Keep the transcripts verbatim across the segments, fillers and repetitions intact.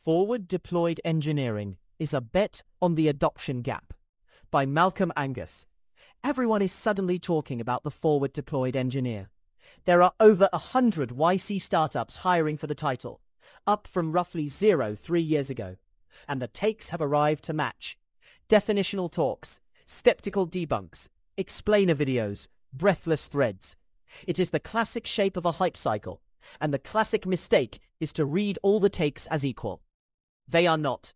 Forward Deployed Engineering is a bet on the adoption gap by Malcolm Angus. Everyone is suddenly talking about the forward deployed engineer. There are over a hundred Y C startups hiring for the title, up from roughly zero three years ago, and the takes have arrived to match. Definitional talks, skeptical debunks, explainer videos, breathless threads. It is the classic shape of a hype cycle, and the classic mistake is to read all the takes as equal. They are not.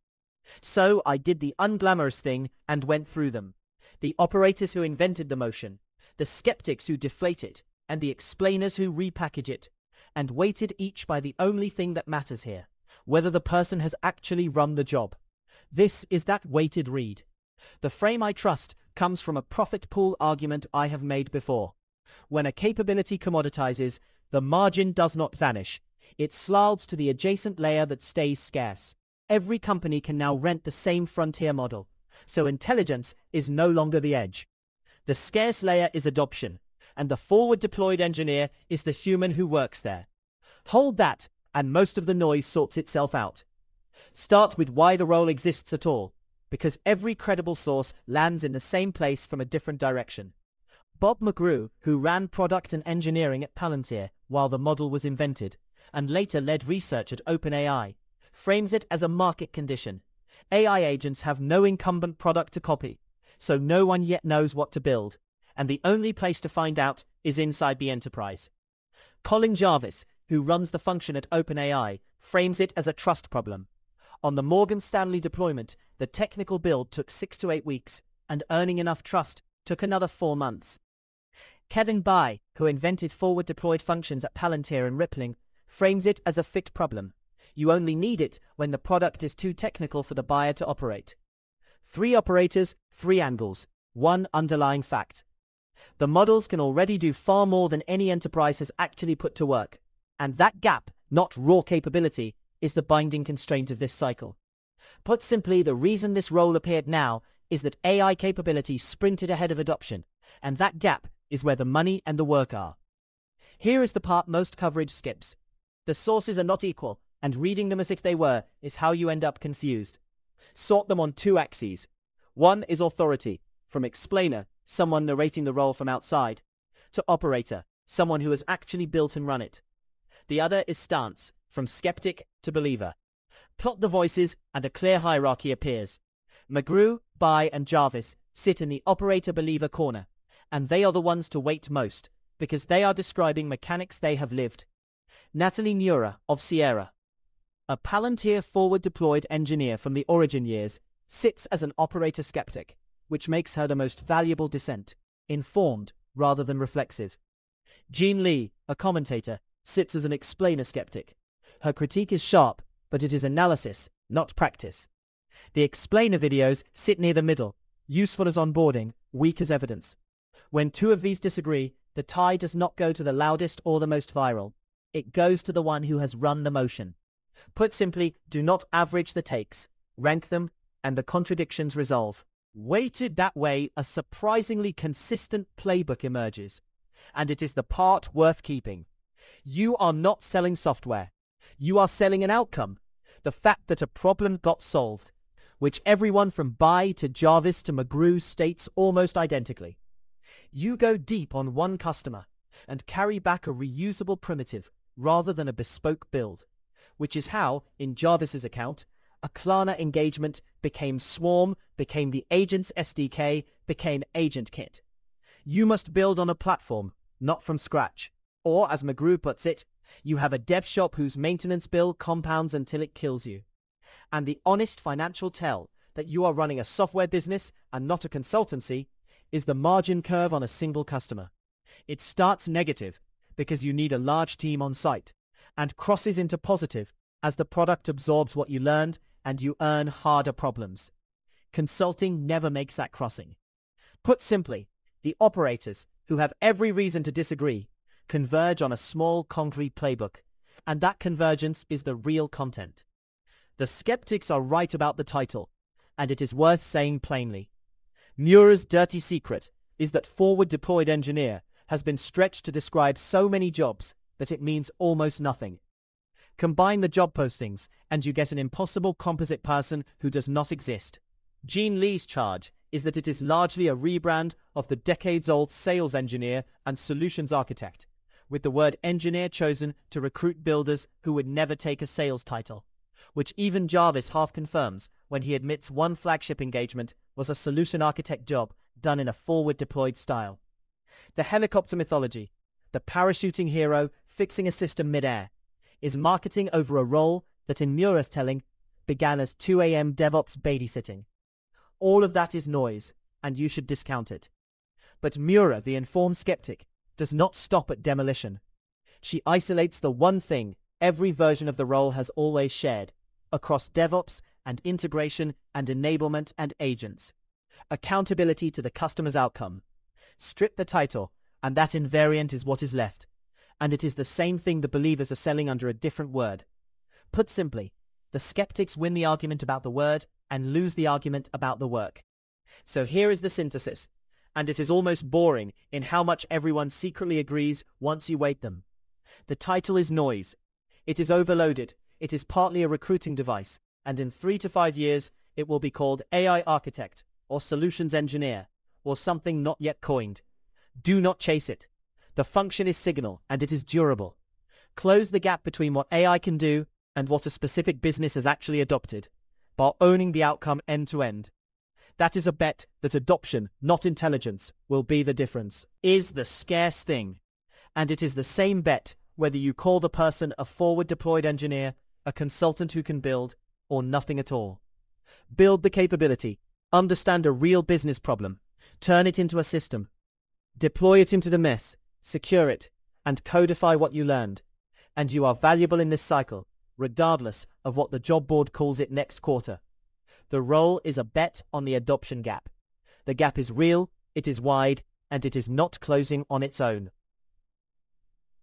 So I did the unglamorous thing and went through them. The operators who invented the motion, the skeptics who deflate it, and the explainers who repackage it, and weighted each by the only thing that matters here, whether the person has actually run the job. This is that weighted read. The frame I trust comes from a profit pool argument I have made before. When a capability commoditizes, the margin does not vanish. It slides to the adjacent layer that stays scarce. Every company can now rent the same frontier model, so intelligence is no longer the edge. The scarce layer is adoption, and the forward-deployed engineer is the human who works there. Hold that, and most of the noise sorts itself out. Start with why the role exists at all, because every credible source lands in the same place from a different direction. Bob McGrew, who ran product and engineering at Palantir while the model was invented, and later led research at OpenAI, frames it as a market condition. A I agents have no incumbent product to copy, so no one yet knows what to build, and the only place to find out is inside the enterprise. Colin Jarvis, who runs the function at OpenAI, frames it as a trust problem. On the Morgan Stanley deployment, the technical build took six to eight weeks, and earning enough trust took another four months. Kevin Bai, who invented forward-deployed functions at Palantir and Rippling, frames it as a fit problem. You only need it when the product is too technical for the buyer to operate. Three operators, three angles, one underlying fact. The models can already do far more than any enterprise has actually put to work, and that gap, not raw capability, is the binding constraint of this cycle. Put simply, the reason this role appeared now is that A I capability sprinted ahead of adoption, and that gap is where the money and the work are. Here is the part most coverage skips. The sources are not equal, and reading them as if they were is how you end up confused. Sort them on two axes. One is authority, from explainer, someone narrating the role from outside, to operator, someone who has actually built and run it. The other is stance, from skeptic to believer. Plot the voices and a clear hierarchy appears. McGrew, Bai, and Jarvis sit in the operator-believer corner, and they are the ones to weight most, because they are describing mechanics they have lived. Natalie Mura of Sierra, a Palantir forward-deployed engineer from the origin years, sits as an operator skeptic, which makes her the most valuable dissent, informed rather than reflexive. Jean Lee, a commentator, sits as an explainer skeptic. Her critique is sharp, but it is analysis, not practice. The explainer videos sit near the middle, useful as onboarding, weak as evidence. When two of these disagree, the tie does not go to the loudest or the most viral. It goes to the one who has run the motion. Put simply, do not average the takes, rank them, and the contradictions resolve. Weighted that way, a surprisingly consistent playbook emerges. And it is the part worth keeping. You are not selling software. You are selling an outcome. The fact that a problem got solved, which everyone from Bai to Jarvis to McGrew states almost identically. You go deep on one customer and carry back a reusable primitive rather than a bespoke build, which is how, in Jarvis's account, a Klarna engagement became Swarm, became the agent's S D K, became AgentKit. You must build on a platform, not from scratch. Or, as McGrew puts it, you have a dev shop whose maintenance bill compounds until it kills you. And the honest financial tell that you are running a software business and not a consultancy is the margin curve on a single customer. It starts negative because you need a large team on site, and crosses into positive as the product absorbs what you learned and you earn harder problems. Consulting never makes that crossing. Put simply, the operators, who have every reason to disagree, converge on a small concrete playbook, and that convergence is the real content. The skeptics are right about the title, and it is worth saying plainly. Mura's dirty secret is that forward-deployed engineer has been stretched to describe so many jobs that it means almost nothing. Combine the job postings, and you get an impossible composite person who does not exist. Gene Lee's charge is that it is largely a rebrand of the decades-old sales engineer and solutions architect, with the word engineer chosen to recruit builders who would never take a sales title, which even Jarvis half confirms when he admits one flagship engagement was a solution architect job done in a forward-deployed style. The helicopter mythology, the parachuting hero fixing a system mid-air, is marketing over a role that in Muir's telling began as two a m DevOps babysitting. All of that is noise, and you should discount it. But Muir, the informed skeptic, does not stop at demolition. She isolates the one thing every version of the role has always shared, across DevOps and integration and enablement and agents. Accountability to the customer's outcome. Strip the title, and that invariant is what is left. And it is the same thing the believers are selling under a different word. Put simply, the skeptics win the argument about the word and lose the argument about the work. So here is the synthesis, and it is almost boring in how much everyone secretly agrees once you weight them. The title is noise. It is overloaded, it is partly a recruiting device, and in three to five years it will be called A I architect, or solutions engineer, or something not yet coined. Do not chase it. The function is signal, and it is durable. Close the gap between what A I can do and what a specific business has actually adopted, by owning the outcome end-to-end. That is a bet that adoption, not intelligence, will be the difference. Is the scarce thing. And it is the same bet whether you call the person a forward-deployed engineer, a consultant who can build, or nothing at all. Build the capability, understand a real business problem, turn it into a system, deploy it into the mess, secure it, and codify what you learned. And you are valuable in this cycle, regardless of what the job board calls it next quarter. The role is a bet on the adoption gap. The gap is real, it is wide, and it is not closing on its own.